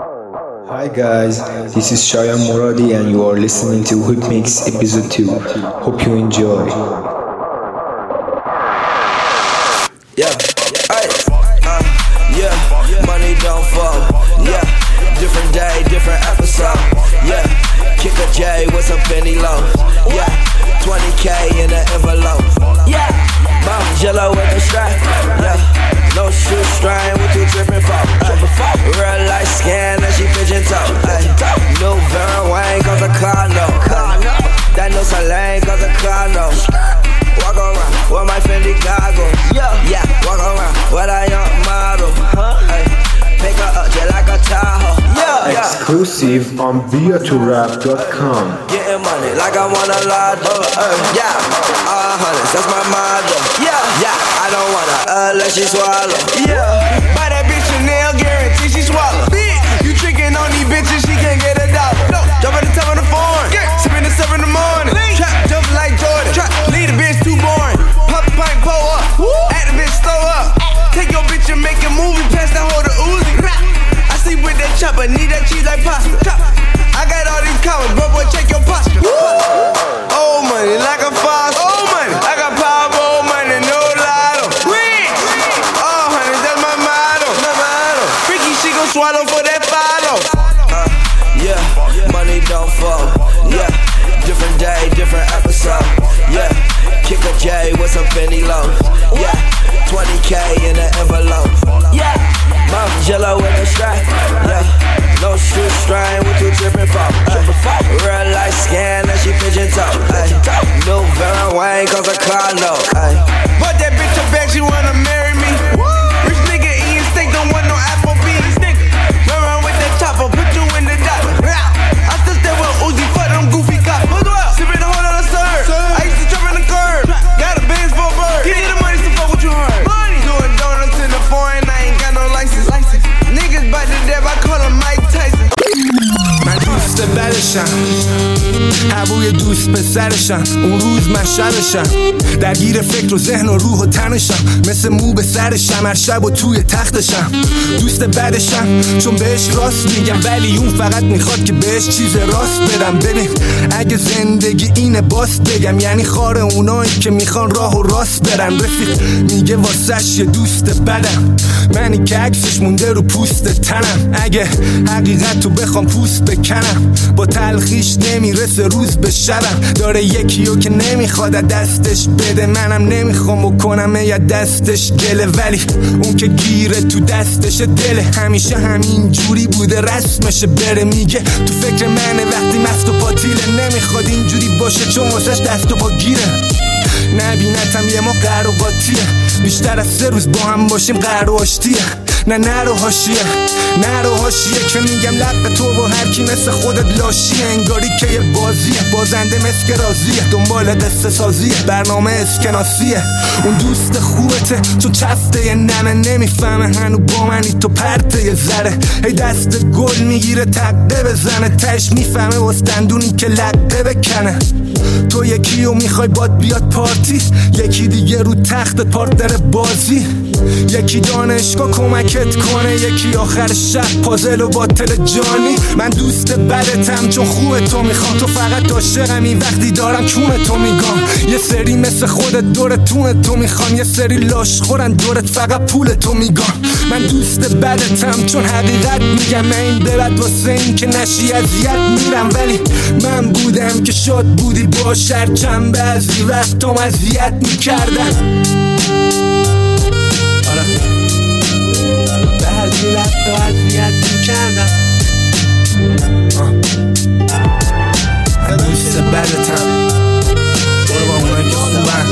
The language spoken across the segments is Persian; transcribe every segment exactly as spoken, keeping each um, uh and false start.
Hi guys, this is Shayan Moradi and you are listening to Whip Mix episode two. Hope you enjoy. Yeah, hey, uh, yeah, money don't fall. Yeah, different day, different episode. Yeah, kick a J with some penny lows. Yeah, twenty K in an envelope. Yeah, Mom Jello with the strap. Yeah, no shoestring with two dripping folk. Real life scan and she pigeon toe. New Vera Wayne cause a car no. That no Salane cause a car no. Walk around with my Fendi goggles. Yeah, yeah. Walk around with a young model. Ay, pick her up just like a Tahoe. Yeah, yeah. Exclusive on via to rap dot com. Getting money like I want a lotto. Uh, yeah, all hundreds, that's my motto. Yeah, yeah. I don't wanna uh, let she swallow. Yeah, buy that bitch Chanel, guarantee she swallow. Bitch, you tricking on these bitches, she can't get a dollar. No, jump at the top of the phone, sipping at seven in the morning. Trap jump like Jordan. Trap lead a bitch too boring. Pop a pint, pull up. Act the bitch, slow up. Take your bitch and make a movie, pass that hoe to Uzi. I sleep with that chopper, need that cheese like pasta. I got all these comments, but boy, check your posture. Old money like a faucet. Old money, I got power, old money, no lotto. Rich, all hundreds, that's my motto. My motto. Freaky, she gon' swallow for that follow. Uh, yeah, money don't fall. Yeah, different day, different episode. Yeah, kick a J with some penny lows. Yeah, twenty K in an envelope. Yeah, Mom Jello with the strap. Yeah, no shoestring with two dripping folk. Real life scan and she pigeon toe. New Vera Wayne cause a car no. But that bitch a bag, she wanna marry me. Rich nigga eating steak, don't want no Applebee's. Run around with that chopper, put you in the dock. I still stay with Uzi for them goofy cops. Sippin' a whole lot of serve. I used to trap in the curb. Got a Benz for a bird. Give me the money to fuck what you heard. Doing donuts in the foreign, I ain't got no license. Niggas bite the death, I call him Mike Tyson. من دوست بدشم هوای دوست پسرشم اون روز من شبشم درگیر فکر و ذهن و روح و تنشم مثل مو به سرشم هر شب و توی تختشم دوست بدشم چون بهش راست میگم ولی اون فقط میخواد که بهش چیز راست بدم ببین اگه زندگی اینه باس بگم یعنی خار اونایی که میخوان راه و راست برن رفیق میگه واسش یه دوست بدم منی که عکسش مونده رو پوست تنم اگه حقیقت رو بخوام پوست بکنم با تلخیش نمیرسه روز به شبم داره یکیو که نمیخواد دستش بده منم نمیخوام بکنم یا دستش گله ولی اون که گیره تو دستش دله همیشه همین جوری بوده رسمشه بره میگه تو فکر منه وقتی مست و پاتیله نمیخواد اینجوری باشه چون واسش دست و پا گیره نبینتم یه ما قهر و قاطیه بیشتر از سه روز با هم باشیم قهر و آشتیه نه نرو هاشیه نرو هاشیه که میگم لق تو و هر کی مثل خودت لاشیه انگاری که یه بازیه بازنده مثل که راضیه دنبال قصه سازیه برنامه اسکناسیه اون دوست خوبته چون چفته یه نمه نمیفهمه هنو با منی تو پرته یه ذره هی دست گل میگیره تقده بزنه تش میفهمه وستندونی که لقه بکنه تو یکیو میخوای باد بیاد پارتی یکی دیگه رو تخت پارتنر بازی یکی دانشگاه کمکت کنه یکی آخر شب پازل و باطل جانی من دوست بدتم چون خوب تو میخوام تو فقط عاشقمی وقتی دارم کون تو میگم یه سری مثل خودت دور تون تو میخوان یه سری لاش خورن دورت فقط پول تو میگم من دوست بدتم چون حقیقت میگم من این ببد واسه این که نشی اذیت میرم ولی من بودم که شاد بودی با شرچم بعضی وقتم اذیت میکردم بعضی وقتا اذیت میکردم من دوست بدتم برو با اونایی که خوبن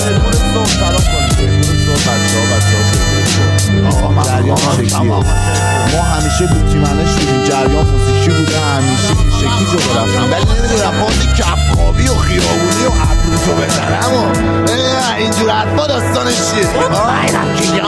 ما همیشه بیتیمنه شدیم جریان موسیقی بوده همیشه این شکلی جو برفتم ولی نمیدونم بازی کفخابی و خیابونی و ابروتو بزنم و اینجور حرفا داستانش چیه؟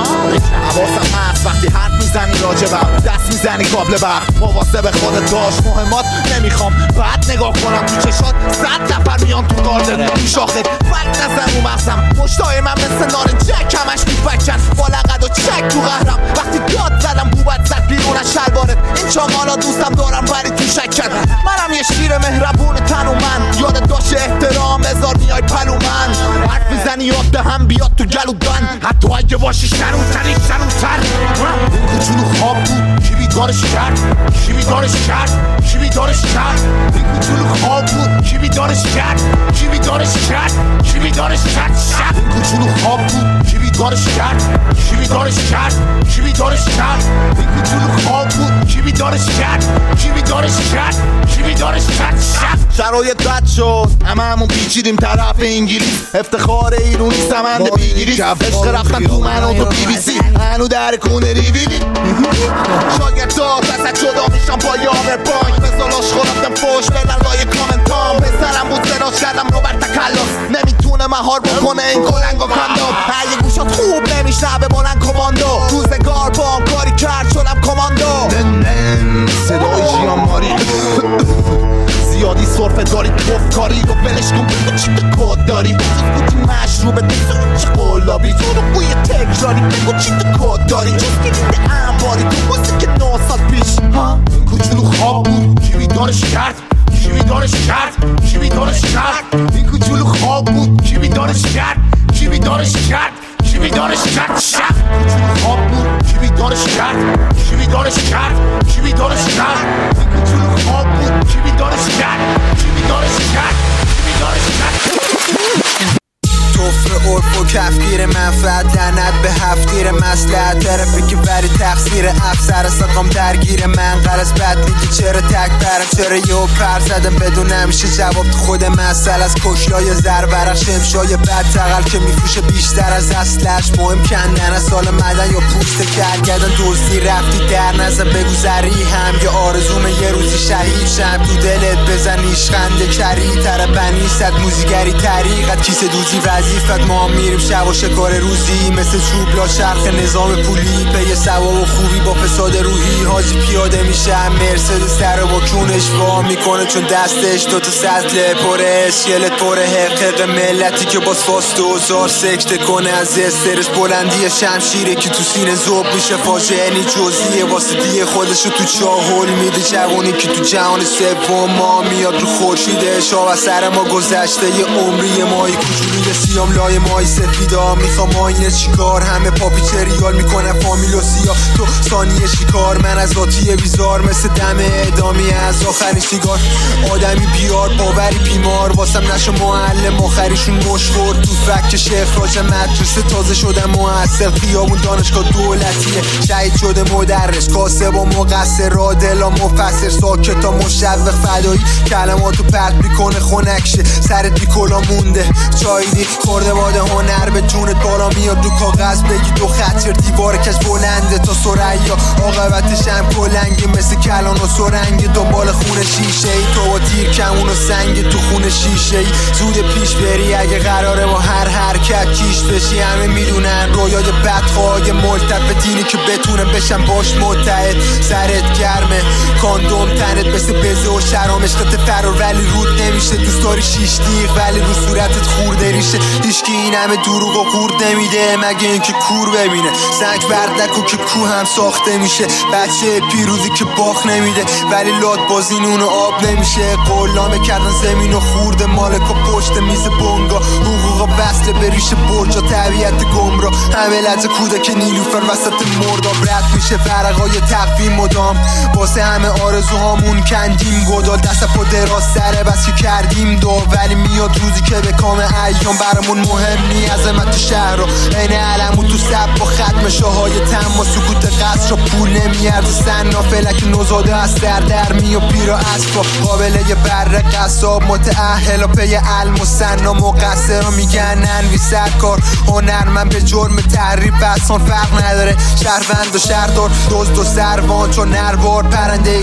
حواسم هست وقتی حرف میزنی راجبم، دست میزنی کابل برق، مواظب خودت باش مهمات نمیخوام بعد نگاه کنم تو چشات صد نفر میان تو گاردن تو شاخت فک نزن رو مغزم، مشتای من مثل نارنجک همش تو بکن با لقد و چک تو قهرم، وقتی داد زدم بوبت زد بیرون از شلوارت، این چاقالا دوستم دارم ولی تو شکن، منم یه شیر مهربون تنومند، یادت باشه احترام بذار میای پلو من، حرف میزنی یاد دهم بیاد تو گلودن، حتی اگه باشی شنوتری شنوتر، این کوچولو خواب بود کی بیدارش کرد، کی بیدارش کرد، کی بیدارش کرد، این کوچولو خواب بود کی بیدارش کرد، کی بیدارش کرد، کی بیدارش کرد، این کوچولو خواب بود کی بیدارش کرد، کی بیدارش کرد، کی بیدارش کرد، این کوچولو خواب بود کی بیدارش کرد، کی بیدارش کرد، کی بیدارش کرد. شرایط بد شد همه همون پیچیدیم طرف انگلیس، افتخار ایرونی سمنده بیگیری، عشق رفتن تو من و تو بی بی سی، هنو در کونه ریویلی شاگرد داد دست جدا میشم با یامر بانک، مثالاش خورفتم فوش بدن لای کامنتام، پسرم بود سراش کردم رو بر تکلاس، نمیتونه مهار بکنه این کلنگ و کندام، هر گوشات خوب نمیشنوه بلند کماندو، روزگار با هم کاری کرد شدم کماندو، صدای جیان ماری زیادی صرفه داری توف کاری رو بلش کن بگو چی تو کد داری، بجز بودی مشروبه تو چه قلابی، تو رو بوی تکراری بگو چی تو کد داری، جز که دیده انباری تو موسیقی نه سال پیش، این کوچولو خواب بود کی بیدارش کرد، کی بیدارش کرد، کی بیدارش کرد، این کوچولو خواب بود کی بیدارش کرد، کی بیدارش کرد، کی بیدارش کرد، شب کوچولو خواب بود کی بیدارش کرد، کی بیدارش کرد، کی بیدارش کرد، این کوچولو خواب بود کی بیدارش کرد، کی بیدارش کرد، کی بیدارش کرد. کفر عرف و کفگیر منفعت لعنت به هفتگیر مسلحت طرفی که بری تقصیر افسر سقام درگیر من قرص بد میگی چرا تک برم چرا یه پر زدم بدون همیشه جواب تو خود مسئل از کشلای زرورق شمشای بد تقل که میفروشه بیشتر از اصلش مهم کندن از سال مدن یا پوست کرگردن دزدی رفتی در نزن بگو زری هم یه آرزوم یه روزی شهید شم تو دلت بزن ایشخنده کری تر بنی صد موزیگری طریقت کیسه دوزی وظیفت ما میریم شب و شکار روزی مثل چوب لا شرخ نظام پولی پی ثواب و خوبی با فساد روحی حاجی پیاده میشه مرسدس سر با کونش وا میکنه چون دستش دوتا سطل پره اسکلت پره حقق ملتی که باز فاست و زار سکته کنه از استرس بلندی شمشیره که تو سینه زوب میشه فاجعه نی جزیه واسه دیه خودشو تو چاهل میده جوانی که تو جهان سوم ما میاد رو خورشیده شاه و سر ما گذشته یه عمری مایی کوچولوی سیام لای مای سفیدا میخوام آینه چیکار همه پاپیچه ریال میکنن فامیل و سیا تو ثانیه شکار من از آتیه بیزار مثل دم اعدامی از آخرین سیگار آدمی بیار باوری بیمار واسم نشو معلم آخریشون مشخور تو فک شیخ راج مدرسه تازه شدم موثر خیابون دانشگاه دولتیه شهید شده مدرس کاسب و مقصر رادلا مفسر ساکتا مشوق فدایی کلماتو پرت میکنه خنکشه سرت بی کلا مونده چایدی خورده باده هنر به جونت بالا میاد رو کاغذ بگی دو خطر دیوار کش بلنده تا سریا عاقبتش هم کلنگی مثل کلان و سرنگ دنبال خون شیشه ای تو با تیر کمون و سنگ تو خون شیشه ای زود پیش بری اگه قراره با هر حرکت کیش بشی همه میدونن رویای بدخواه ملتف دینی که بتونن بشن باش متحد سرت گرمه کاندوم تنت مثل بزه و شرام عشقت فرار ولی رود نمیشه دوست داری شیش دیغ ولی رو صورتت خورده ریشه هیچکی این همه دروغ و خورد نمیده مگه اینکه کور ببینه سنگ بردک و که کو هم ساخته میشه بچه پیروزی که باخ نمیده ولی لات بازی نون و آب نمیشه قلامه کردن زمین و خورده مالک و پشت میز بونگا حقوق وصله به ریشه برجا طبیعت گمرا همه لحظه کودک نیلوفر وسط مرداب رد میشه ورقای تقویم مدام واسه همه آرزوهامون کندیم گدال دست پا دراز سره بس که کردیم دو ولی میاد روزی که به کام ایام برامون مهم نی عظمت تو شهر رو این علمو تو سب با ختم شاهای تم و سکوت قصر رو پول نمیارد سنا فلک نوزاده از در درمی و پیرا اسبا قابله یه بره قصاب متأهل و پی علم و سنا مقصر رو میگن انوی سرکار هنرمن به جرم تحریف بسان فرق نداره شهروند و شهردار دزد و سروان چون نروار پرنده ای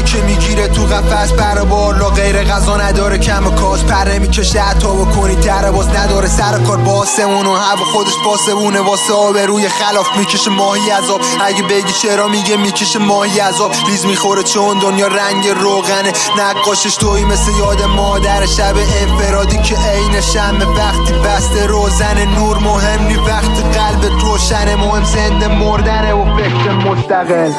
که میگیره تو قفس بر بالا غیر غذا نداره کم و کاس پره میکشه حتی بکنی در باز نداره سر کار باسمون و هوا خودش باسمونه واسه آبروی خلاف میکشه ماهی عذاب اگه بگی چرا میگه میکشه ماهی عذاب ریز میخوره چون دنیا رنگ روغنه نقاشش توی مثل یاد مادر شب انفرادی که عین شمه وقتی بسته روزن نور مهم نی وقتی قلبت روشنه مهم زنده مردنه و فکر مستقل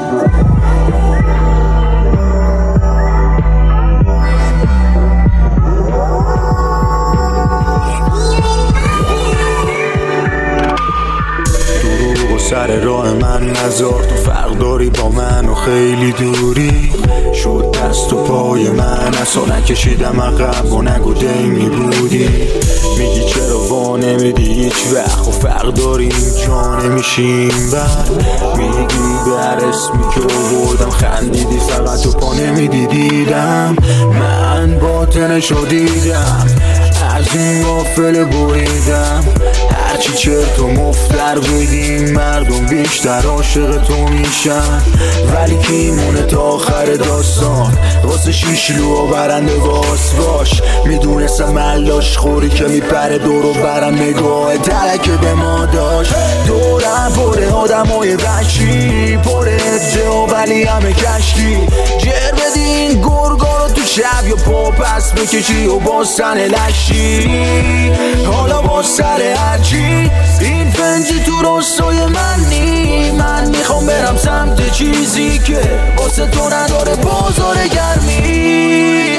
سر راه من نذار تو فرق داری با من و خیلی دوری شد دست و پای من اصلا نکشیدم عقب و نگو دیمی بودی میگی چرا وا نمیدی هیچ وقت و فرق داریم جا نمیشیم بر میگی بر اسمی که آوردم خندیدی فقط و پا نمیدی دیدم من باطنشو دیدم از این غافل بریدم هرچی چرت و مفتر بگیم مردم بیشتر عاشق تو میشن ولی کیمونه تا آخر داستان واسه شیشلو و برنده باز باش میدونستم ملاش خوری که میپره دور و برم نگاه ترکه به ما داشت دورم پره آدمای وحشی پره ادجه و ولی همه کشتی جر بدین گرگا رو تو شب یا پا پس بکشی و با سن لشی حالا با سر هرچی این فنجی تو راستای من نی من میخوام برم سمت چیزی که واسه تو نداره بازار گرمی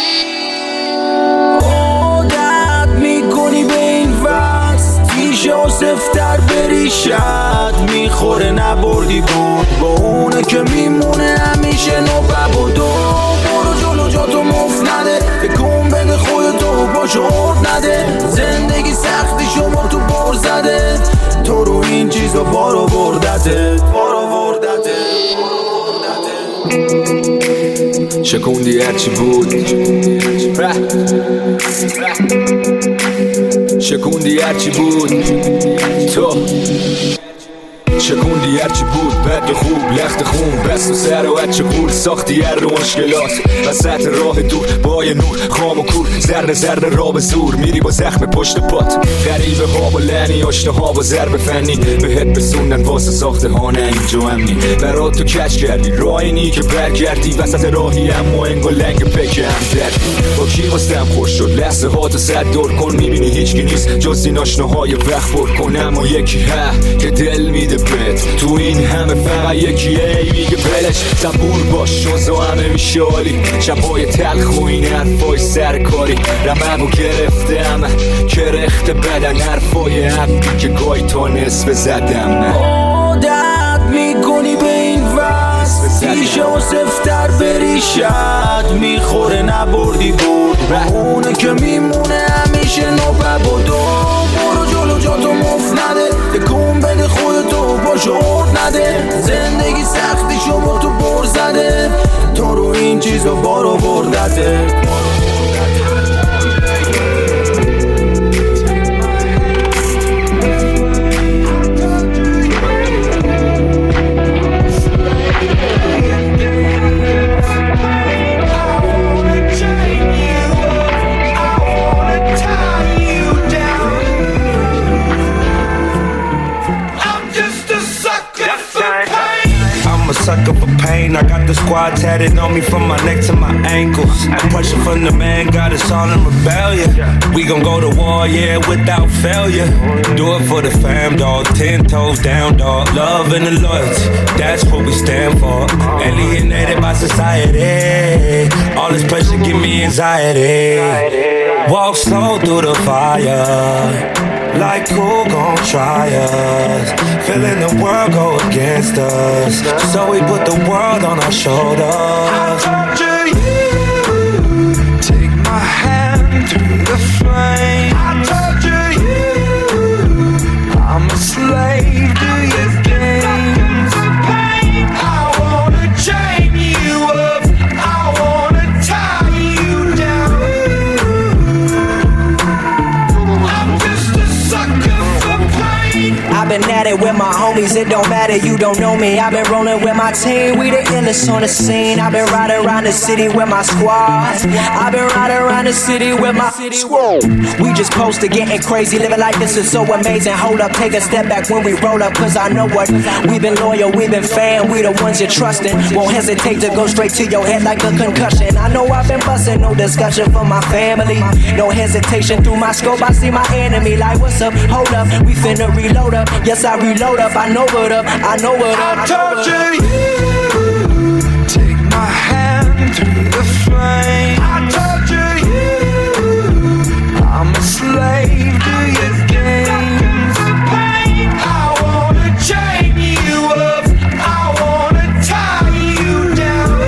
عادت میکنی به این وست تیشه و سفتر بری شد میخوره نبردی بود با اونه که میمونه همیشه نوبه بود برو جلو جا تو مفت نده بکن بده خودتو باشو ارد نده زندگی سختی شما تو بر زده تو رو این چیزا بارو بردته بارو بردته شکوندی هرچی بود شکوندی هرچی بود تو شکوندی هرچی بود بد و خوب لخت خون بست و سر و هرچه کور ساختی هر رو مشکلات وسط راه دور با یه نور خام و کور ذره ذره را به زور میری با زخم پشت پات غریبه ها با لعنی آشنا ها با ضرب فنی بهت بسوندن واسه ساخته ها نه اینجا امنی برات تو کچ کردی راینی که برگردی وسط راهی اما انگا لنگ پکه هم دردی با کی واسم خوش شد لحظه ها تو صد دور کن میبینی هیچکی نیست جز این آشناهای وقت پر کن اما یکی ها که دل میده بهت تو این همه فقط یکیه میگه بلش صبور باش شوزا همه میشالی شبای تلخ و این حرفای سرکاری رمه و گرفتم کرخت بدن حرفای حقی که گاهی تا نصف زدم عادت میکنی به این وست تیشه و سفتر بری شد میخوره نبردی بود اونه که میمونه همیشه نوبه بود برو جلو جا تو مفت نده بکن بده خودتو باشو ارد نده زندگی سختی شما تو بر زده تو رو این چیزا بارو بردته Sucker for pain, I got the squad tatted on me from my neck to my ankles. Pressure from the man got us all in rebellion. We gon' go to war, yeah, without failure. Do it for the fam, dog, ten toes down, dog. Love and the loyalty, that's what we stand for. Alienated by society, all this pressure give me anxiety. Walk slow through the fire, like who gon' try us? Feeling the world go against us, so we put the world on our shoulders. I torture you, take my hand through the flame. I torture you, I'm a slave to your games. I wanna chain you up, I wanna tie you down. I'm just a sucker for pain. I've been at it with my homies homies, it don't matter, you don't know me. I've been rolling with my team, we the illest on the scene. I've been riding around the city with my squad. I've been riding around the city with my squad. We just posted getting crazy, living like this is so amazing. Hold up, take a step back when we roll up, cause I know what. We've been loyal, we've been fan, we the ones you're trusting. Won't hesitate to go straight to your head like a concussion. I know I've been busting, no discussion for my family. No hesitation, through my scope I see my enemy. Like what's up, hold up, we finna reload up. Yes, I reload up, I know what up, I know what up. I told you, you take my hand through the flame. I told you, you I'm a slave to your games. I wanna chain you up, I wanna tie you down.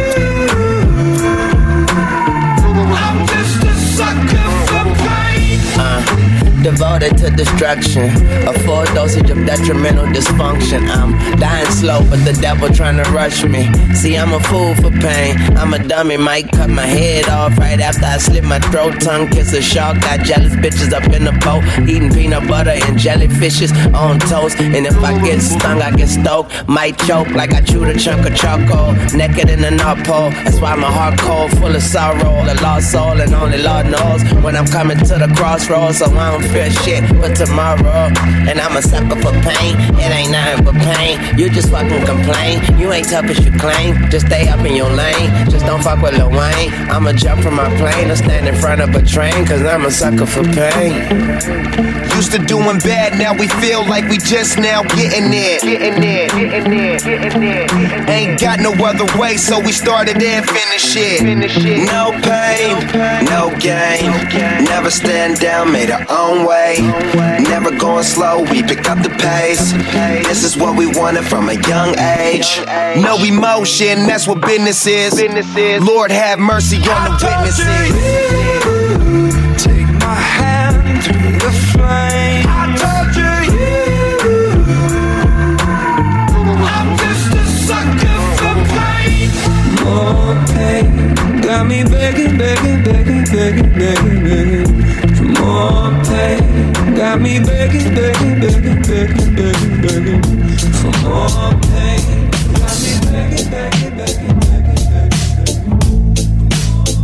I'm just a sucker for pain. Uh, devoted to destruction, a full dosage of detrimental dysfunction. I'm dying slow, but the devil trying to rush me. See, I'm a fool for pain, I'm a dummy, might cut my head off right after I slit my throat. Tongue kiss a shark, got jealous bitches up in the boat, eating peanut butter and jellyfishes on toast. And if I get stung, I get stoked, might choke like I chewed a chunk of charcoal, naked in the North Pole. That's why my heart cold, full of sorrow, a lost soul, and only Lord knows when I'm coming to the crossroads. So I don't fear shit but tomorrow, and I'm a sucker for pain. It ain't nothing but pain. You just fucking complain. You ain't tough as you claim. Just stay up in your lane. Just don't fuck with Lil Wayne. I'ma jump from my plane or stand in front of a train, cause I'm a sucker for pain. Used to doing bad, now we feel like we just now getting there. Getting there, getting there, getting there. Ain't got no other way, so we started and finished it. No pain, no gain. Never stand down, made our own way. Never going slow, we pick up the pace. This is what we wanted from a young age. No emotion, that's what business is. Lord have mercy on the witnesses. Take my hand through the flame. I told you, I'm just a sucker for pain. More pain, got me begging, begging, begging, begging, begging, begging for more pain. Got me begging, begging, begging, begging, begging, begging for more pain. Got me begging, begging, begging, begging, begging.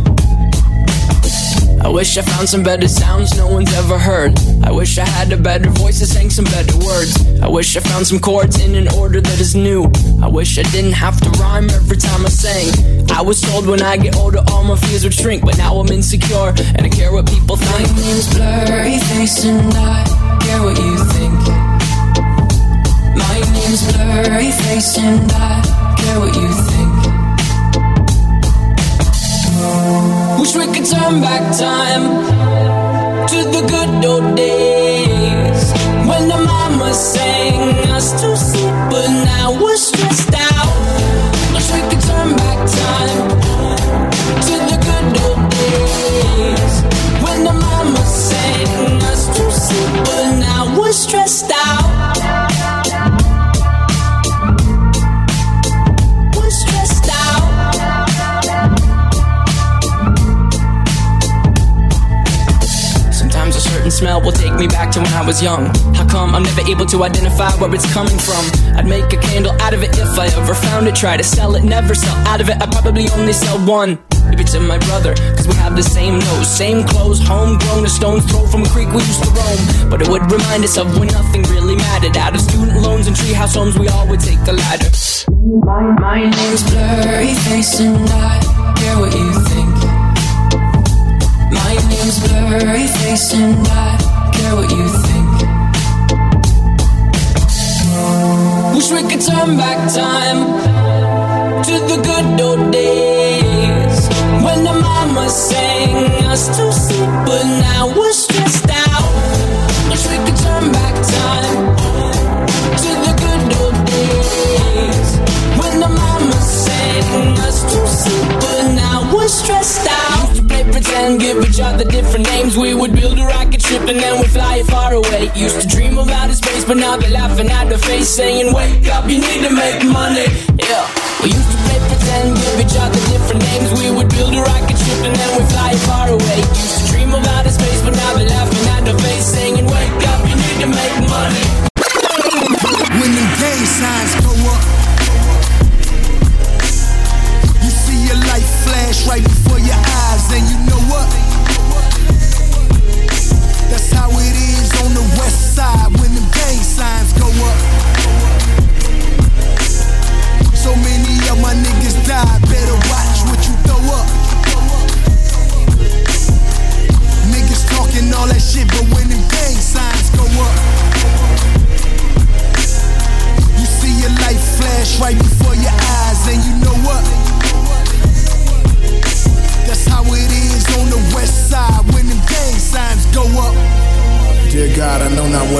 I wish I found some better sounds no one's ever heard. I wish I had a better voice that sang some better words. I wish I found some chords in an order that is new. I wish I didn't have to rhyme every time I sang. I was told when I get older all my fears would shrink, but now I'm insecure and I care what people think. My name's Blurry Face and I care what you think. My name's Blurry Face and I care what you think. Wish we could turn back time to the good old days when the mama sang us to sleep, but now we're stressed out. Wish we could turn back time to the good old days when the mama sang us to sleep, but now we're stressed out. We're stressed out. Sometimes a certain smell will take me back to when I was young. How come I'm never able to identify where it's coming from? I'd make a candle out of it if I ever found it. Try to sell it, never sell out of it. I'd probably only sell one. Maybe to my brother, cause we have the same nose, same clothes, homegrown, a stone's throw from a creek we used to roam. But it would remind us of when nothing really mattered. Out of student loans and treehouse homes, we all would take the ladder. My, my name's Blurry Face and I care what you think. My name's Blurry Face and I care what you think. Wish we could turn back time to the good old days when the mama sang us to sleep, but now we're stressed out. Wish we could turn back time to the good old days when the mama sang us to sleep, but now we're stressed out. Used to play pretend, give each other different names. We would build a rocket ship and then we'd fly it far away. Used to dream of outer space, but now they're laughing at the face, saying, wake up, you need to make money. Yeah. We used to play pretend, give each other different names. We would build a rocket ship and then we'd fly it far away. Used to dream of outer space, but now they're laughing at the face, saying, wake up, you need to make money. When the game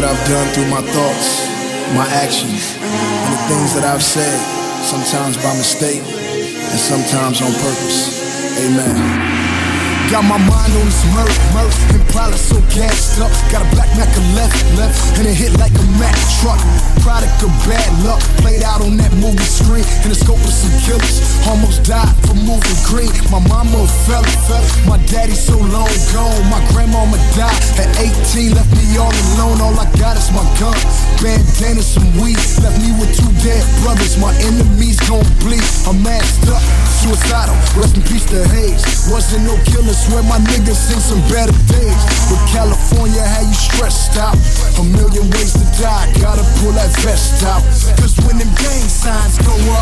I've done through my thoughts, my actions, and the things that I've said, sometimes by mistake and sometimes on purpose. Amen. Got my mind on this murk, murk, and probably so gassed up. Got a black Mac left, left, and it hit like a Mack truck. Product of bad luck, played out on that movie screen. In the scope of some killers, almost died for moving green. My mama a fella, fella. My daddy so long gone. My grandmama died at eighteen, left me all alone. All I got is my gun, bandana, some weed. Left me with two dead brothers, my enemies gon' bleed. I'm masked up, suicidal, rest in peace to Hayes. Wasn't no killer, swear my niggas seen some better days. But California had you stressed out. A million ways to die, gotta pull that vest out. Cause when them gang signs go up,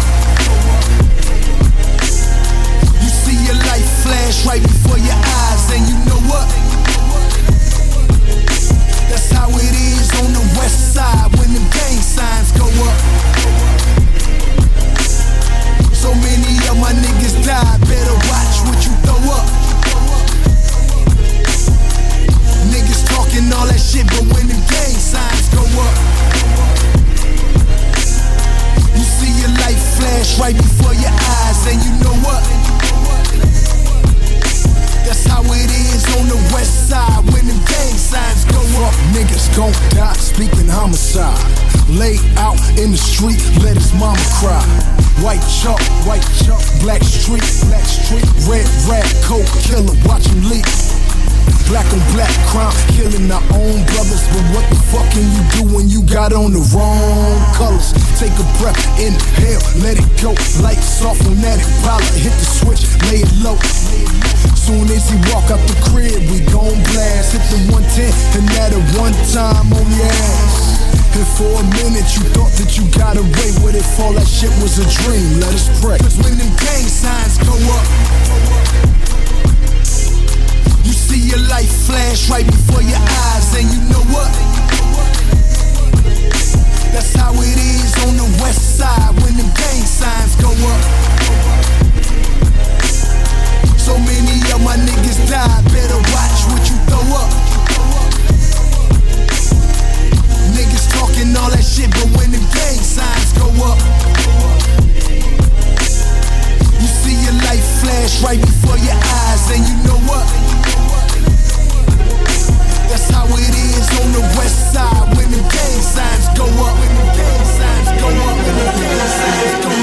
you see your life flash right before your eyes. And you know what? That's how it is on the west side when them gang signs go up. So many of my niggas died, better watch what you throw up. Niggas talking all that shit, but when them gang signs go up, you see your life flash right before your eyes, and you know what? That's how it is on the west side when them gang signs go up. Niggas gon' die, speaking homicide. Laid out in the street, let his mama cry. White chalk, white chalk, black street, black street. Red rat, coke killer, watch him leak. Black on black crime, killing our own brothers. But what the fuck can you do when you got on the wrong colors? Take a breath, inhale, let it go. Lights off on that Impala, hit the switch, lay it low. Soon as he walk out the crib, we gon' blast. Hit the one ten, and that a one time on your ass. And for a minute you thought that you got away with it. All that shit was a dream, let us pray. Cause when them gang signs go up, you see your life flash right before your eyes. And you know what? That's how it is on the west side when them gang signs go up. So many of my niggas died, better watch what you throw up. Niggas talking all that shit, but when them gang signs go up, you see your life flash right before your eyes, and you know what? That's how it is on the west side when them gang signs go up. When them gang signs go up. When them gang signs go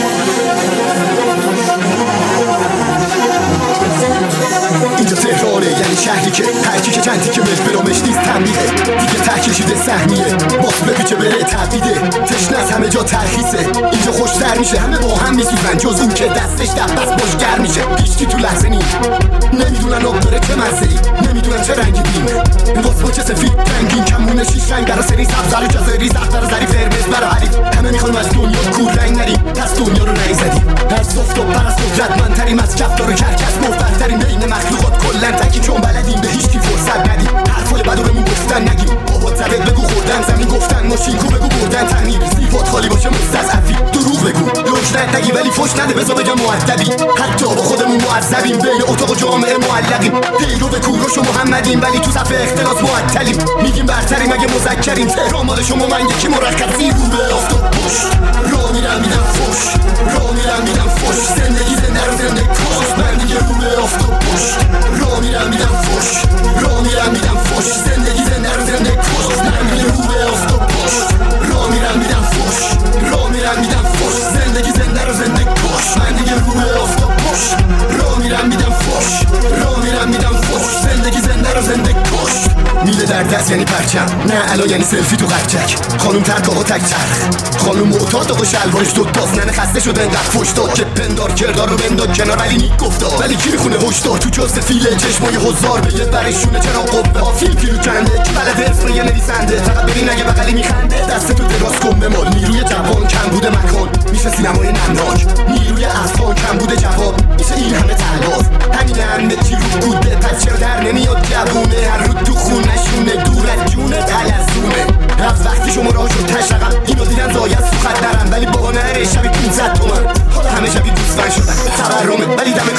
up. اینجا تهرانه، یعنی شهری که هر کی که چندی که مجبرامش نیست تنبیهه. دیگه ته کشیده سهمیه، باز بپیچه بره تبیده. تشنه از همه جا ترخیصه، اینجا خوشتر میشه. همه با هم میسوزن جز اون که دستش دبست بشگر میشه. هیچکی تو لحظه نیم نمیدونن آب داره چه مزه ای، نمیدونن چه رنگی بیمه. باز با چه سفید رنگین کمونه شیش رنگ برا سری سبز رو جزایری زخت برا زری فرمز برا حریف. همه میخوایم از دنیا کور رنگ نریم، پس دنیا رو رنگ زدیم. از صفت و پرست قدرتمندتریم، از کفتار و کرکس مفترتریم. بین مخلوقات کلن تکی چون بلدیم، به هیچ کی فرصت ندیم. حرفای بدو بهمون گفتن نگیم، بابات زدت بگو خوردن زمین گفتن ماشین کو بگو بردن تنیر. صفات خالی باشه مستضعفی، دروغ بگو لجنت نگی ولی فوش نده بذار بگم مؤدبی. حتی با خودمون معذبیم، بین اتاق و جامعه معلقیم. پیرو به کوروش و محمدیم ولی تو صف اختلاس معطلیم. میگیم برتریم اگه مذکریم، تهران مال شما من یکی مرکزی. رو به آفتاب پشت راه میرم میدم فوش، راه میرم میدم فوش. زندگی زنده رو زنده کش، من دیگه رو به آفتاب پشت راه میرم میدم فوش، راه میرم میدم فوش. زندگی زنده رو زنده کش، من دیگه رو به آفتاب پشت راه میرم میدم فوش، راه میرم میدم فوش. زندگی زنده رو زنده کش، من دیگه رو به آفتاب پشت راه میرم میدم فوش، راه میرم میدم فوش. زندگی زنده رو زنده کش. میله در دست یعنی پرچم، نه الا یعنی سلفی تو قرچک. خانوم ترک آقا تک چرخ، خانوم معتاد آقا شلوارش دو تاست. ننه خسته شد انقدر فوش داد که پندار کردار رو بنداد کنار. ولی نیک گفتا ولی کی میخونه هشدار تو جست فیله چشمای هزار بگه برشونه چرا قبه ها فیل پیرو کنده که بلد اسم یه نویسنده. فقط ببین اگه بغلی میخنده دست تو دراز کن بمال. نیروی جوان کم بوده مکان میشه سینمای نمناک. نیروی افغان کم بوده جواب میشه این همه تلاش. همین همه چی رو بوده پس چرا در نمیاد جوونه. هر رو تو خونشونه دور از جونه تلزونه. از وقتی شما راه شد تشقم اینو دیدن زایت سوخت درم. ولی بابا نره شبی پونزد تومن حالا همه شبی دوستن شدن تبرمه. ولی دم کاسه با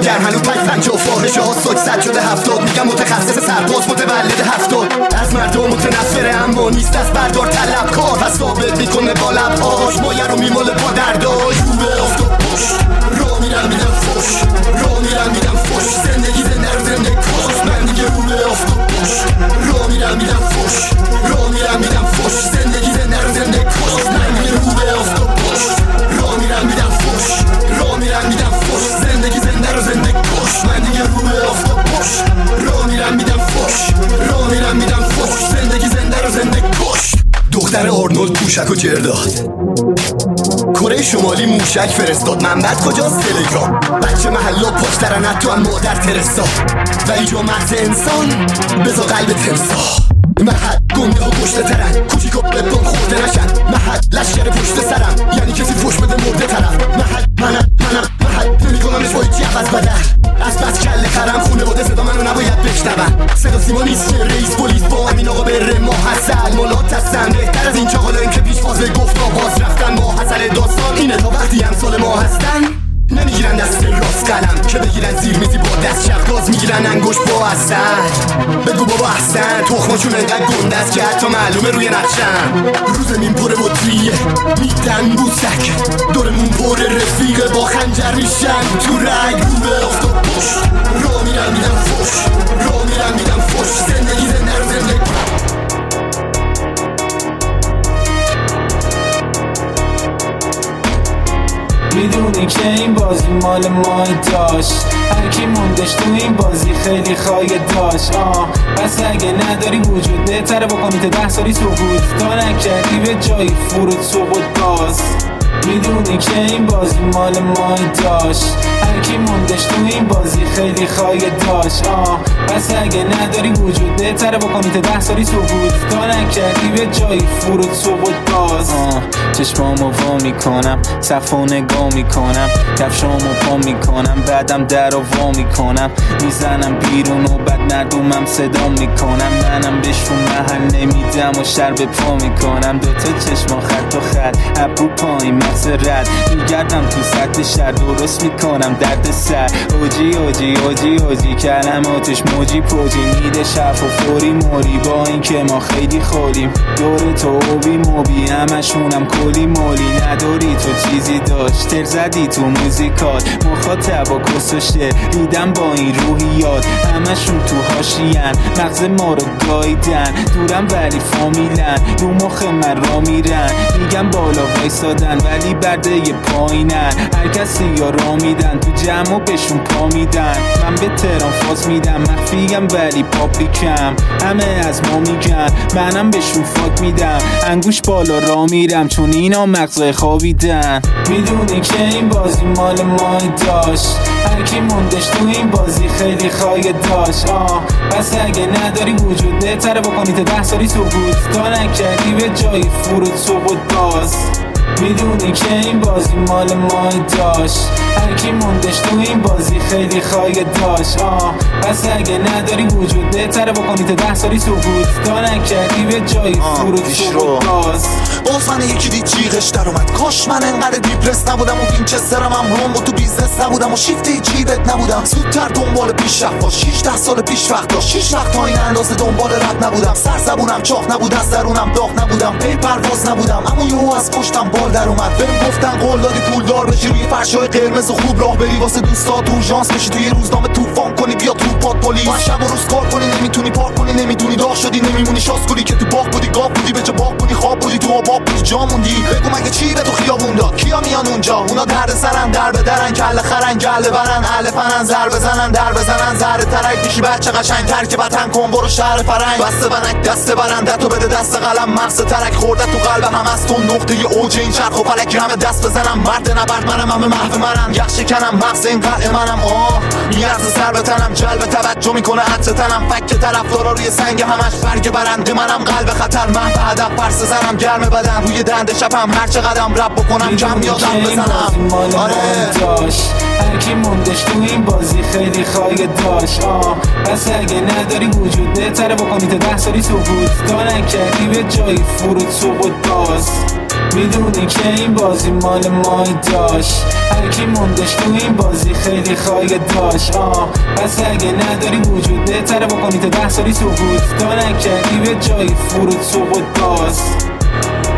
گر هنو پنج پنجه و فاحشه ها سکست شده هفتاد میگم متخصص سرباز متولد هفتاد از مردم متنفره اما نیست از بردار طلب کار و ثابت میکنه با لبهاش مایه رو میماله با درداش رو به آفتاب پشت را میرم میدم فش را میرم میدم فش زندگی زنده رو زنده کش من دیگه رو به آفتاب پشت را میرم میدم فش را میرم میدم فش زندگی زنده رو زنده کش من دیگه رو به آفتاب پشت را میرم میدم فش را میرم میدم فش زندگی زنده رو زنده کش من دیگه رو به آفتاب پشت را میرم میدم فش را میرم میدم فش زندگی زنده رو زنده کش دختر آرنولد پوشک و جرداد کره شمالی موشک فرستاد منبت کجاست تلگرام بچه محلا پشت درن حتی هم مادر ترسا و اینجا مغز انسان بزا قلب تمساح محل گنده ها پشت ترن کوچیک و ببان خورده نشن محل لشکر پشت سرم یعنی کسی فوش بده مرده طرف محل منم منم محل نمی کنمش با هیچی عوض بدل از بس کل خرم خونه بوده صدا منو نباید بشنون صدا سیما نیست که رئیس پلیس با امین آقا بره ما حسل ملات هستن بهتر از این چاقا داریم که پیش فاز گفت باز رفتن ما حسل داستان اینه تا وقتی همسال ما هستن نمیگیرن دست راست قلم که بگیرن زیر میزی با دست شقاز میگیرن انگوش با اثر بگو بابا احسن تخماشون انقدر گنده است که حتی معلومه روی نقشم روز زمین پره و تریه میدن بوسک دورمون پر رفیقه با خنجر میشن تو رگ رو به آفتاب پشت را میرم میدم فش را میرم میدم فش زندگی زنده رو زنده میدونی که این بازی مال مای داشت هر کی موندش تو این بازی خیلی خواهی داشت آه پس اگه نداری وجود بهتره بکنی تا ده سالی سقوط تا نکردی به جایی فرود سقوط باز میدونی که این بازی مال مای داشت هر کی موندش تو این بازی خیلی خواهی داشت آه پس اگه نداری وجود بهتره بکنی تا ده سالی سقوط تا نکردی به جایی فرود سقوط باز آه چشمامو وا میکنم صفو نگاه میکنم کفشامو پا میکنم بعدم در رو وا میکنم میزنم بیرون و بعد مردمم صدا میکنم منم بهشون محل نمیدم و شر به پا میکنم دوتا چشما خط و خط ابرو پایین مغز رد میگردم تو سطح شهر درست میکنم درد سر اوجی اوجی اوجی اوجی کلماتش موجی پوجی میده شف و فوری موری با این که ما خیلی خوریم دور تو اوبی موبی همشونم کلی مولی نداری تو چیزی داشت تر زدی تو موزیکات مخاطب و کس و شعر دیدم با این روحیات همشون تو هاشین مغز ما رو گایدن دورم ولی فامیلن رو مخ من را میرن میگم بالا وایسادن ولی برده یه پایینن هر کسی یا را میدن تو جمع و بهشون پا میدن من به تهران فاز میدم مخفیم ولی پابلیکم همه از ما میگن منم بهشون فاک میدم انگوش بالا را میرم چون اینا مغزای خوابیدن میدونی که این بازی مال مای داشت هر کی موندش تو این بازی خیلی خواهی داشت آه پس اگه نداری وجود بهتره بکنی تا ده سالی سقوط تا نکردی به جایی فرود سقوط باز میدونی که این بازی مال مای داشت هر کی موندش تو این بازی خیلی خواهی داشت آه پس اگه نداری وجود بهتره بکنی تا ده سالی سقوط تا نکردی به جایی فرود سقوط باز باز من یکی دید جیغش در اومد کاش من انقدر دیپرس نبودم و وینچسترم هم روم و تو بیزنس نبودم و شیفت جیبت نبودم زودتر دنبال پیشرفت باش شیش ده سال پیش وقت داشت شیش وقت تا این اندازه دنبال رد نبودم سر زبونم چاق نبود از درونم داغ نبودم پی پرواز نبودم اما یهو از پشتم بال در اومد بهم گفتن قول دادی پولدار بشی روی فرشای قرمز و خوب راه بری واسه دوستا تو ژانس بشی توی روزنامه طوفان کنی بیا تو پات پلیس شب و روز کار کنی نمیتونی پارک کنی نمیدونی داغ شدی نمیمونی شاسکولی که تو باغ بودی گاو بودی به جا باغ بودی خواب بودی تو آباب بودی جا موندی بگو مگه چی به تو خیابون داد کیا میان اونجا اونا درد سرن در بدرن کله خرن گله برن اهل فنن زر بزنن در بزنن زهر ترک میشی بچه قشنگ ترک وطن کن برو شهر فرنگ بسته ونک دسته برنده تو بده دست قلم مغز ترک خورده تو قلب هم از تو نقطه اوج این چرخ و فلک همه دست بزنم مرد نبرد منم همه محو منم یخ شکنم مغز این قلع منم آه میارز سر به تنم جلب توجه میکنه عطر تنم فک طرفدارا روی سنگ همش برگ برنده منم قلب خطر محو هدف پرس زنم گرم بدن روی دنده شبم هر چه قدم رب بکنم کم یادم بزنم آره هر کی موندش تو این بازی خیلی خواهی داشت آه پس اگه نداری وجود بهتره بکنی تا ده سالی سقوط تا نکردی به جایی فرود سقوط باز میدونی که این بازی مال مای داشت هر کی موندش تو این بازی خیلی خواهی داشت آه پس اگه نداری وجود بهتره بکنی تا ده سالی سقوط تا نکردی به جایی فرود سقوط داست